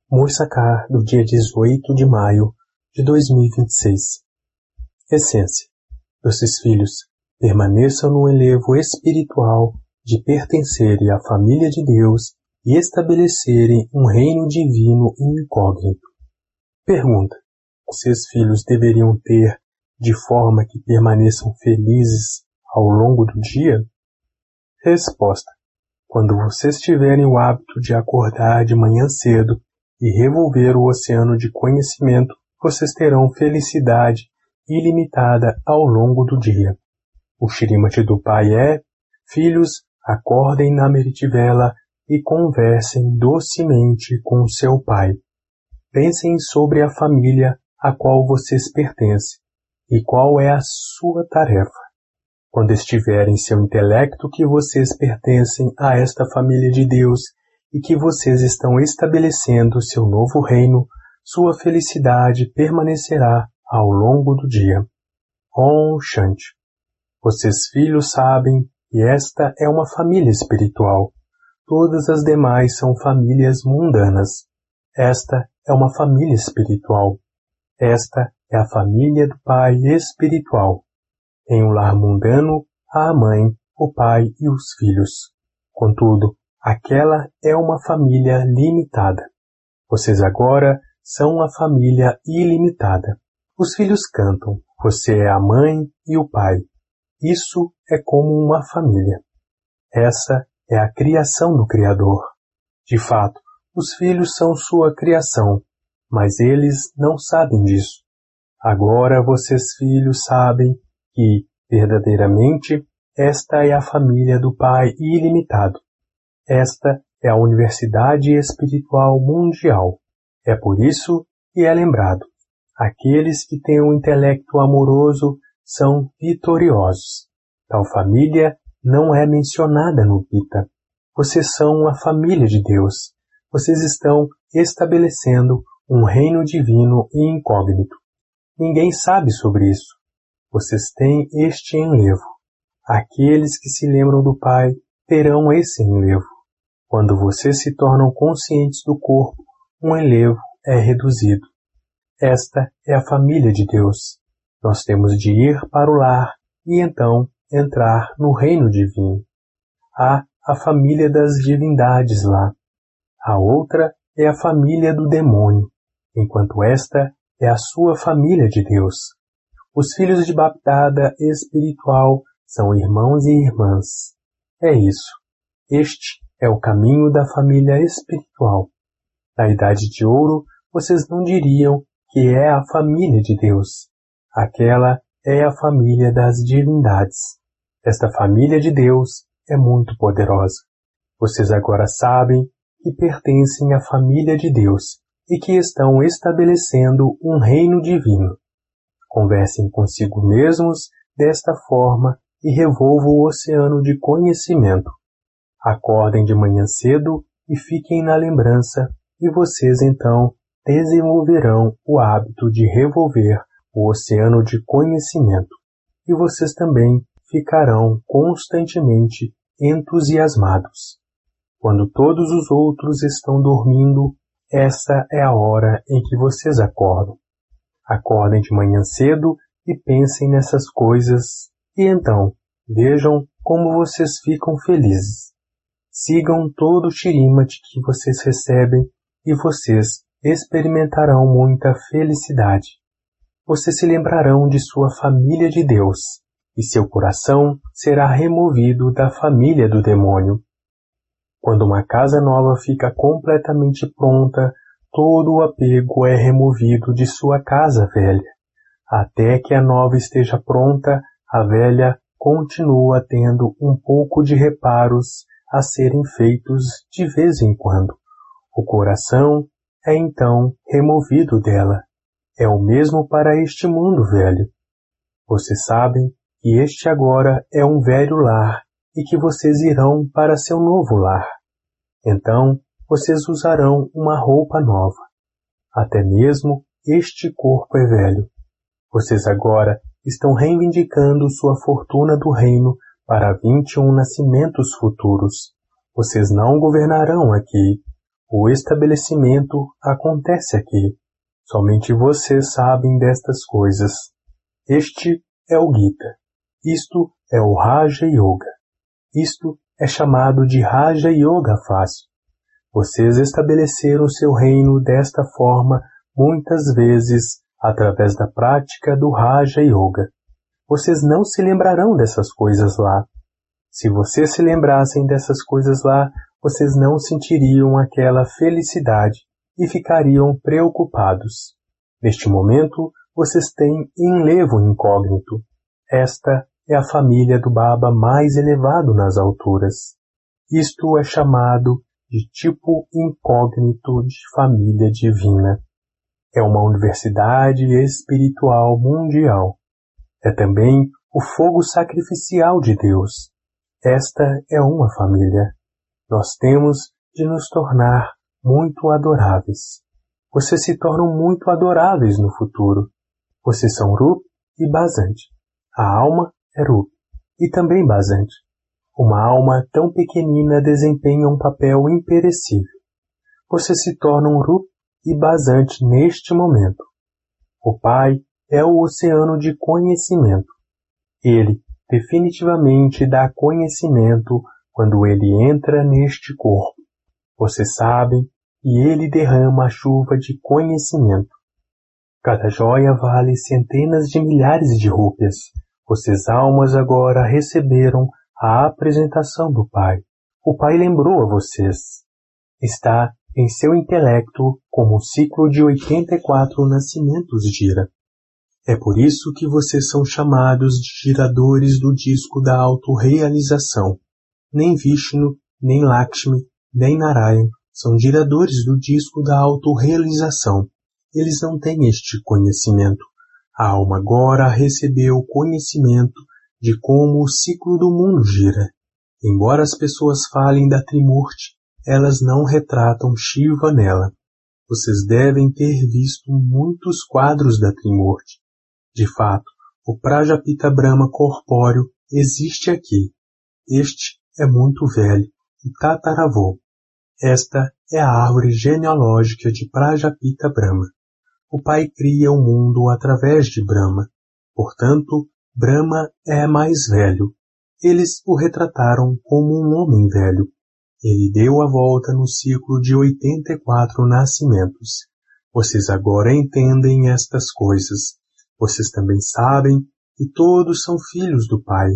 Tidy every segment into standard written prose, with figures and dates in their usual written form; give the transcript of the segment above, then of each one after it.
Mussaka, do dia 18 de maio de 2026. Essência. Vocês filhos, permaneçam no elevo espiritual de pertencerem à família de Deus e estabelecerem um reino divino incógnito. Pergunta. Vocês filhos deveriam ter de forma que permaneçam felizes ao longo do dia? Resposta. Quando vocês tiverem o hábito de acordar de manhã cedo e revolver o oceano de conhecimento, vocês terão felicidade ilimitada ao longo do dia. O Shrimati do Pai é: filhos, acordem na Meritivela e conversem docemente com seu Pai. Pensem sobre a família a qual vocês pertencem e qual é a sua tarefa. Quando estiver em seu intelecto que vocês pertencem a esta família de Deus e que vocês estão estabelecendo seu novo reino, sua felicidade permanecerá ao longo do dia. Om Shanti. Vocês filhos sabem que esta é uma família espiritual. Todas as demais são famílias mundanas. Esta é uma família espiritual. Esta é a família do Pai espiritual. Em um lar mundano, há a mãe, o pai e os filhos. Contudo, aquela é uma família limitada. Vocês agora são a família ilimitada. Os filhos cantam, você é a mãe e o pai. Isso é como uma família. Essa é a criação do Criador. De fato, os filhos são sua criação, mas eles não sabem disso. Agora vocês filhos sabem que, verdadeiramente, esta é a família do Pai ilimitado. Esta é a Universidade Espiritual Mundial. É por isso que é lembrado. Aqueles que têm um intelecto amoroso são vitoriosos. Tal família não é mencionada no Gita. Vocês são a família de Deus. Vocês estão estabelecendo um reino divino e incógnito. Ninguém sabe sobre isso. Vocês têm este enlevo. Aqueles que se lembram do Pai terão esse enlevo. Quando vocês se tornam conscientes do corpo, um enlevo é reduzido. Esta é a família de Deus. Nós temos de ir para o lar e então entrar no reino divino. Há a família das divindades lá. A outra é a família do demônio, enquanto esta é a sua família de Deus. Os filhos de Baptada espiritual são irmãos e irmãs. É isso. Este é o caminho da família espiritual. Na Idade de Ouro, vocês não diriam que é a família de Deus. Aquela é a família das divindades. Esta família de Deus é muito poderosa. Vocês agora sabem que pertencem à família de Deus e que estão estabelecendo um reino divino. Conversem consigo mesmos desta forma e revolvam o oceano de conhecimento. Acordem de manhã cedo e fiquem na lembrança, e vocês então desenvolverão o hábito de revolver o oceano de conhecimento, e vocês também ficarão constantemente entusiasmados. Quando todos os outros estão dormindo, essa é a hora em que vocês acordam. Acordem de manhã cedo e pensem nessas coisas, e então vejam como vocês ficam felizes. Sigam todo o Shrimati que vocês recebem e vocês experimentarão muita felicidade. Vocês se lembrarão de sua família de Deus, e seu coração será removido da família do demônio. Quando uma casa nova fica completamente pronta, todo o apego é removido de sua casa velha. Até que a nova esteja pronta, a velha continua tendo um pouco de reparos a serem feitos de vez em quando. O coração é então removido dela. É o mesmo para este mundo velho. Vocês sabem que este agora é um velho lar e que vocês irão para seu novo lar. Então, vocês usarão uma roupa nova. Até mesmo este corpo é velho. Vocês agora estão reivindicando sua fortuna do reino para 21 nascimentos futuros. Vocês não governarão aqui. O estabelecimento acontece aqui. Somente vocês sabem destas coisas. Este é o Gita. Isto é o Raja Yoga. Isto é chamado de Raja Yoga fácil. Vocês estabeleceram seu reino desta forma muitas vezes através da prática do Raja Yoga. Vocês não se lembrarão dessas coisas lá. Se vocês se lembrassem dessas coisas lá, vocês não sentiriam aquela felicidade e ficariam preocupados. Neste momento, vocês têm enlevo incógnito. Esta é a família do Baba mais elevado nas alturas. Isto é chamado de tipo incógnito de família divina. É uma universidade espiritual mundial. É também o fogo sacrificial de Deus. Esta é uma família. Nós temos de nos tornar muito adoráveis. Vocês se tornam muito adoráveis no futuro. Vocês são Rup e Basante. A alma é Rup e também Basante. Uma alma tão pequenina desempenha um papel imperecível. Vocês se tornam Rup e Basante neste momento. O Pai é o oceano de conhecimento. Ele definitivamente dá conhecimento quando ele entra neste corpo. Vocês sabem que ele derrama a chuva de conhecimento. Cada joia vale centenas de milhares de rúpias. Vocês almas agora receberam a apresentação do Pai. O Pai lembrou a vocês. Está em seu intelecto como um ciclo de 84 nascimentos gira. É por isso que vocês são chamados de giradores do disco da autorrealização. Nem Vishnu, nem Lakshmi, nem Narayan são giradores do disco da autorrealização. Eles não têm este conhecimento. A alma agora recebeu o conhecimento de como o ciclo do mundo gira. Embora as pessoas falem da Trimurti, elas não retratam Shiva nela. Vocês devem ter visto muitos quadros da Trimurti. De fato, o Prajapita Brahma corpóreo existe aqui. Este é muito velho e tataravô. Esta é a árvore genealógica de Prajapita Brahma. O pai cria o mundo através de Brahma. Portanto, Brahma é mais velho. Eles o retrataram como um homem velho. Ele deu a volta no ciclo de 84 nascimentos. Vocês agora entendem estas coisas. Vocês também sabem que todos são filhos do Pai.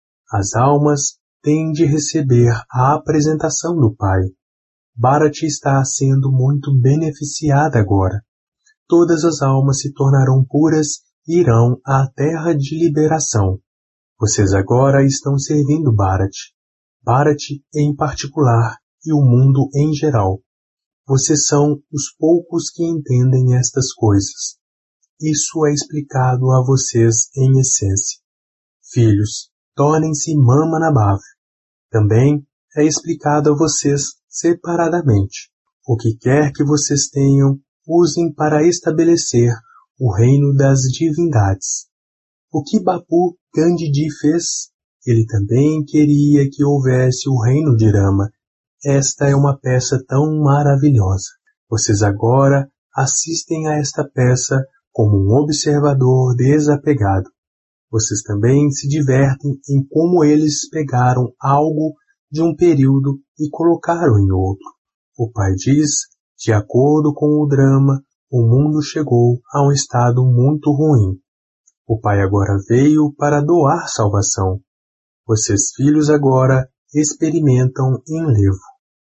As almas têm de receber a apresentação do Pai. Bharati está sendo muito beneficiada agora. Todas as almas se tornarão puras e irão à terra de liberação. Vocês agora estão servindo Bharati. Bharati em particular e o mundo em geral. Vocês são os poucos que entendem estas coisas. Isso é explicado a vocês em essência. Filhos, tornem-se Mamanabhav. Também é explicado a vocês separadamente. O que quer que vocês tenham, usem para estabelecer o reino das divindades. O que Bapu Gandhiji fez? Ele também queria que houvesse o reino de Rama. Esta é uma peça tão maravilhosa. Vocês agora assistem a esta peça como um observador desapegado. Vocês também se divertem em como eles pegaram algo de um período e colocaram em outro. O pai diz, de acordo com o drama, o mundo chegou a um estado muito ruim. O pai agora veio para doar salvação. Vocês filhos agora experimentam enlevo.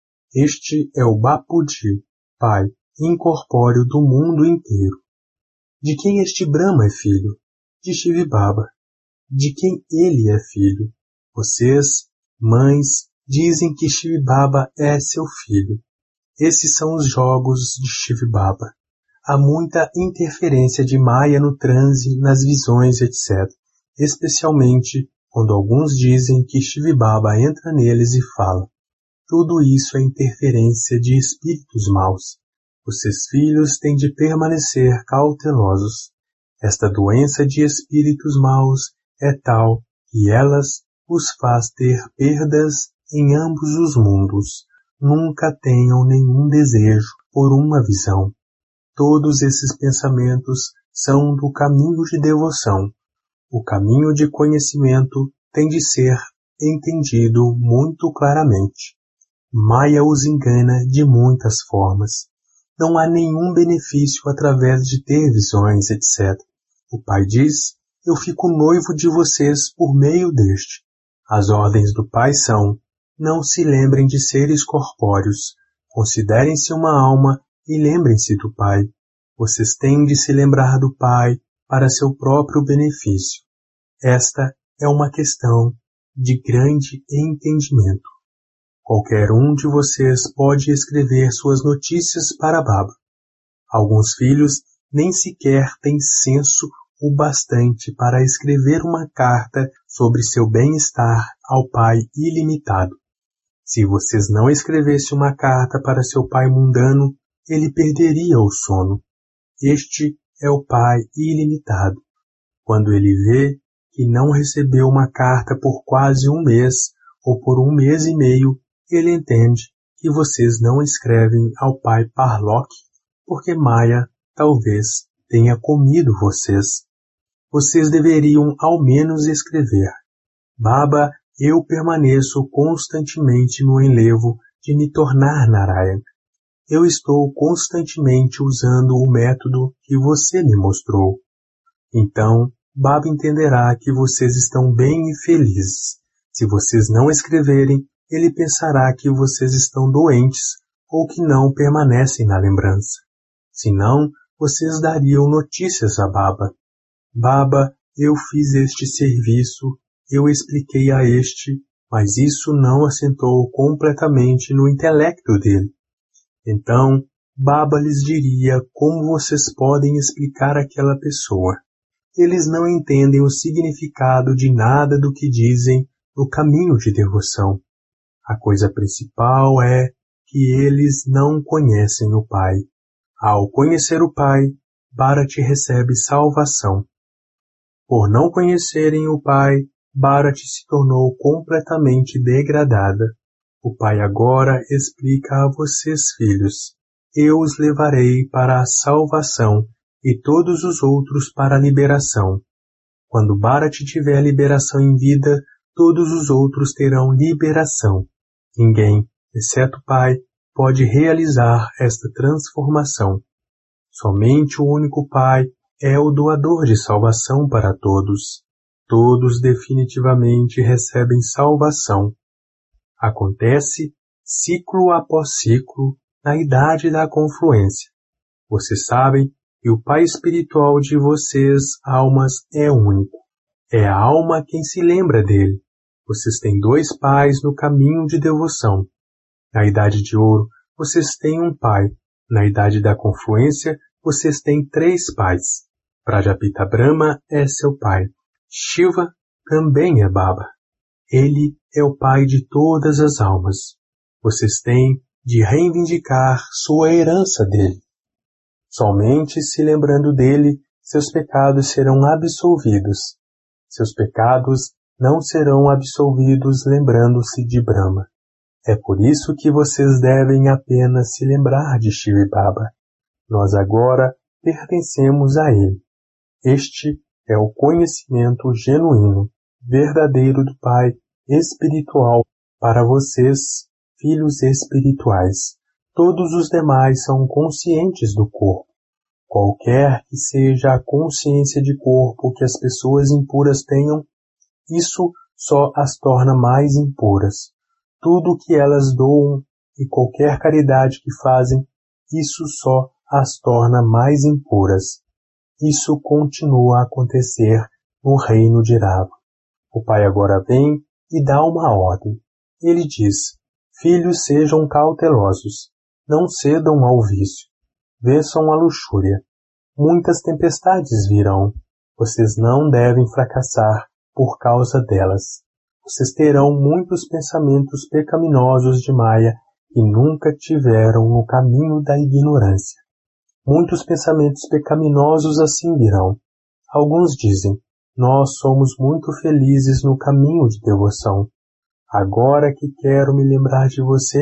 Este é o Bapuji, pai incorpóreo do mundo inteiro. De quem este Brahma é filho? De Shiv Baba. De quem ele é filho? Vocês, mães, dizem que Shiv Baba é seu filho. Esses são os jogos de Shiv Baba. Há muita interferência de Maya no transe, nas visões, etc. Especialmente quando alguns dizem que Shiv Baba entra neles e fala. Tudo isso é interferência de espíritos maus. Vocês filhos têm de permanecer cautelosos. Esta doença de espíritos maus é tal que elas os faz ter perdas em ambos os mundos. nunca tenham nenhum desejo por uma visão. Todos esses pensamentos são do caminho de devoção. O caminho de conhecimento tem de ser entendido muito claramente. Maya os engana de muitas formas. Não há nenhum benefício através de ter visões, etc. O pai diz, eu fico noivo de vocês por meio deste. As ordens do pai são, não se lembrem de seres corpóreos, considerem-se uma alma e lembrem-se do pai. Vocês têm de se lembrar do pai para seu próprio benefício. Esta é uma questão de grande entendimento. Qualquer um de vocês pode escrever suas notícias para Baba. Alguns filhos nem sequer têm senso o bastante para escrever uma carta sobre seu bem-estar ao Pai ilimitado. Se vocês não escrevessem uma carta para seu pai mundano, ele perderia o sono. Este é o Pai ilimitado. Quando ele vê que não recebeu uma carta por quase um mês ou por um mês e meio, ele entende que vocês não escrevem ao Pai Parlock porque Maya talvez tenha comido vocês. Vocês deveriam ao menos escrever. Baba, eu permaneço constantemente no enlevo de me tornar Narayan. Eu estou constantemente usando o método que você me mostrou. Então, Baba entenderá que vocês estão bem e felizes. Se vocês não escreverem, ele pensará que vocês estão doentes ou que não permanecem na lembrança. Se não, vocês dariam notícias a Baba. Baba, eu fiz este serviço, eu expliquei a este, mas isso não assentou completamente no intelecto dele. Então, Baba lhes diria como vocês podem explicar aquela pessoa. Eles não entendem o significado de nada do que dizem no caminho de devoção. A coisa principal é que eles não conhecem o Pai. Ao conhecer o Pai, Bharati recebe salvação. Por não conhecerem o Pai, Bharati se tornou completamente degradada. O Pai agora explica a vocês, filhos, eu os levarei para a salvação e todos os outros para a liberação. Quando Bharati tiver liberação em vida, todos os outros terão liberação. Ninguém, exceto o Pai, pode realizar esta transformação. Somente o único Pai é o doador de salvação para todos. Todos definitivamente recebem salvação. Acontece ciclo após ciclo na idade da confluência. Vocês sabem que o Pai espiritual de vocês, almas, é único. É a alma quem se lembra dele. Vocês têm dois pais no caminho de devoção. Na idade de ouro, vocês têm um pai. Na idade da confluência, vocês têm três pais. Prajapita Brahma é seu pai. Shiva também é Baba. Ele é o pai de todas as almas. Vocês têm de reivindicar sua herança dele. Somente se lembrando dele, seus pecados serão absolvidos. Seus pecados não serão absolvidos lembrando-se de Brahma. É por isso que vocês devem apenas se lembrar de Shiva e Baba. Nós agora pertencemos a ele. Este é o conhecimento genuíno, verdadeiro do Pai espiritual para vocês, filhos espirituais. Todos os demais são conscientes do corpo. Qualquer que seja a consciência de corpo que as pessoas impuras tenham, isso só as torna mais impuras. Tudo o que elas doam e qualquer caridade que fazem, isso só as torna mais impuras. Isso continua a acontecer no reino de Rava. O pai agora vem e dá uma ordem. Ele diz, filhos sejam cautelosos, não cedam ao vício, vençam a luxúria. Muitas tempestades virão, vocês não devem fracassar por causa delas. Vocês terão muitos pensamentos pecaminosos de Maya que nunca tiveram no caminho da ignorância. Muitos pensamentos pecaminosos assim virão. Alguns dizem, nós somos muito felizes no caminho de devoção. Agora que quero me lembrar de você,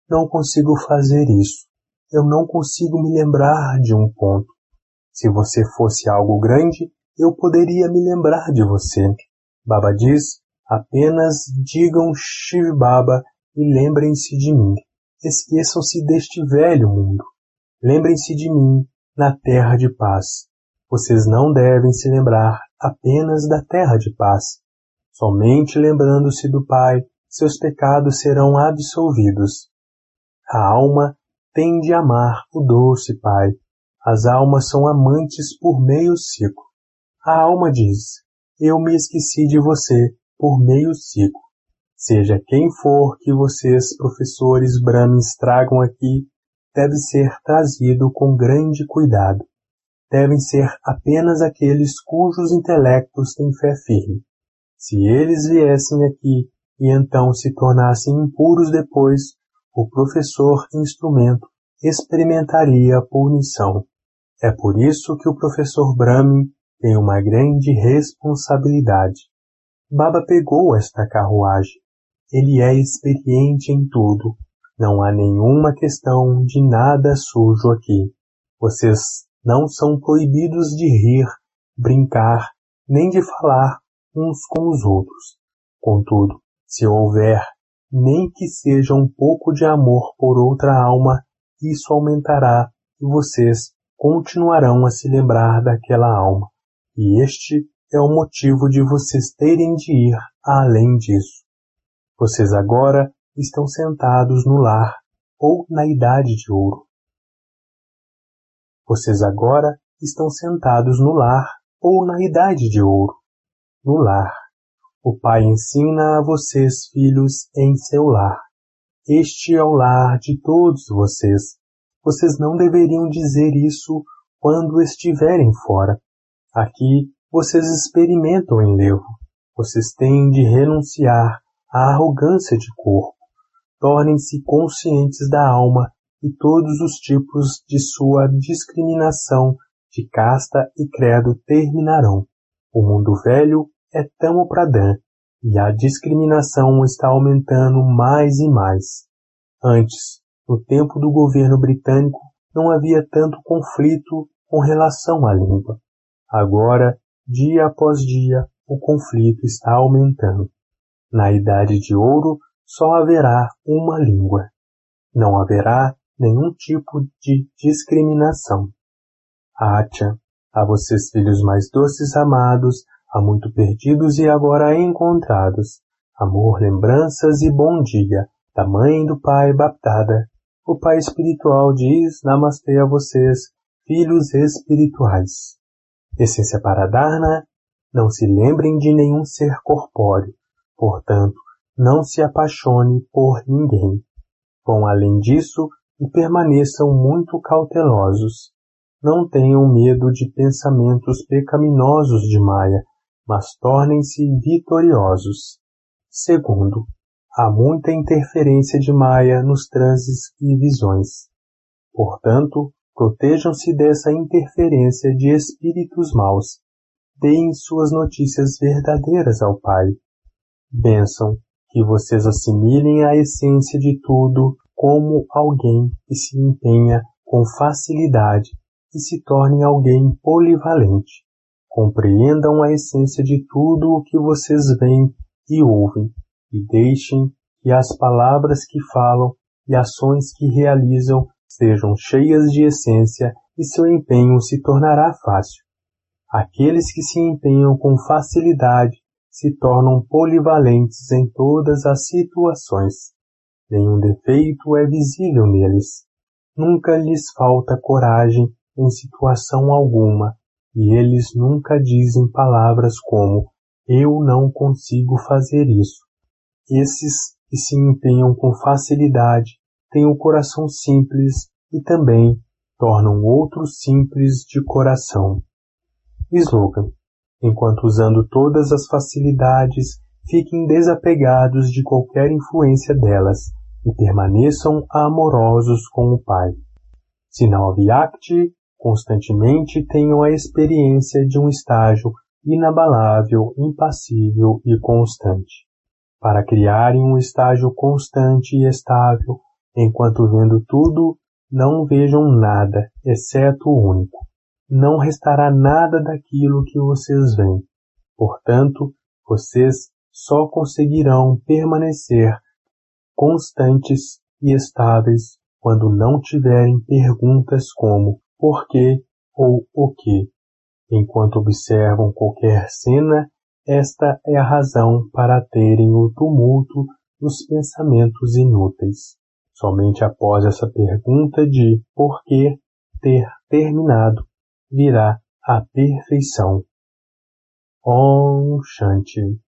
não consigo fazer isso. Eu não consigo me lembrar de um ponto. Se você fosse algo grande, eu poderia me lembrar de você. Baba diz, apenas digam Shiv Baba e lembrem-se de mim. Esqueçam-se deste velho mundo. Lembrem-se de mim na terra de paz. Vocês não devem se lembrar apenas da terra de paz. Somente lembrando-se do Pai, seus pecados serão absolvidos. A alma tem de amar o doce Pai. As almas são amantes por meio ciclo. A alma diz, eu me esqueci de você por meio ciclo. Seja quem for que vocês, professores Brahmins, tragam aqui, deve ser trazido com grande cuidado. Devem ser apenas aqueles cujos intelectos têm fé firme. Se eles viessem aqui e então se tornassem impuros depois, o professor instrumento experimentaria a punição. É por isso que o professor Brahmin tem uma grande responsabilidade. Baba pegou esta carruagem. Ele é experiente em tudo. Não há nenhuma questão de nada sujo aqui. Vocês não são proibidos de rir, brincar, nem de falar uns com os outros. Contudo, se houver nem que seja um pouco de amor por outra alma, isso aumentará e vocês continuarão a se lembrar daquela alma. E este é o motivo de vocês terem de ir além disso. Vocês agora estão sentados no lar ou na idade de ouro. Vocês agora estão sentados no lar ou na idade de ouro. No lar. O Pai ensina a vocês, filhos, em seu lar. Este é o lar de todos vocês. Vocês não deveriam dizer isso quando estiverem fora. Aqui, vocês experimentam enlevo. Vocês têm de renunciar à arrogância de corpo. Tornem-se conscientes da alma e todos os tipos de sua discriminação de casta e credo terminarão. O mundo velho é Tamo Pradhan e a discriminação está aumentando mais e mais. Antes, no tempo do governo britânico, não havia tanto conflito com relação à língua. Agora, dia após dia, o conflito está aumentando. Na Idade de Ouro, só haverá uma língua. Não haverá nenhum tipo de discriminação. Atya, a vocês filhos mais doces amados, há muito perdidos e agora encontrados. Amor, lembranças e bom dia, da mãe e do pai Bapdada. O pai espiritual diz Namastê a vocês, filhos espirituais. Essência Paradharna, não se lembrem de nenhum ser corpóreo, portanto, não se apaixone por ninguém. Vão além disso e permaneçam muito cautelosos. Não tenham medo de pensamentos pecaminosos de Maya, mas tornem-se vitoriosos. Segundo, há muita interferência de Maya nos transes e visões. Portanto, protejam-se dessa interferência de espíritos maus. Deem suas notícias verdadeiras ao Pai. Bênção, que vocês assimilem a essência de tudo como alguém que se empenha com facilidade e se torne alguém polivalente. Compreendam a essência de tudo o que vocês veem e ouvem, e deixem que as palavras que falam e ações que realizam sejam cheias de essência e seu empenho se tornará fácil. Aqueles que se empenham com facilidade se tornam polivalentes em todas as situações. Nenhum defeito é visível neles. Nunca lhes falta coragem em situação alguma, e eles nunca dizem palavras como eu não consigo fazer isso. Esses que se empenham com facilidade têm o coração simples e também tornam outros simples de coração. Slogan: enquanto usando todas as facilidades, fiquem desapegados de qualquer influência delas e permaneçam amorosos com o Pai. Sinal Vyakti, constantemente tenham a experiência de um estágio inabalável, impassível e constante. Para criarem um estágio constante e estável, Enquanto vendo tudo, não vejam nada, exceto o único. Não restará nada daquilo que vocês veem. Portanto, vocês só conseguirão permanecer constantes e estáveis quando não tiverem perguntas como por quê ou o quê. Enquanto observam qualquer cena, esta é a razão para terem o tumulto dos pensamentos inúteis. Somente após essa pergunta de por que ter terminado, virá a perfeição. Om Shanti.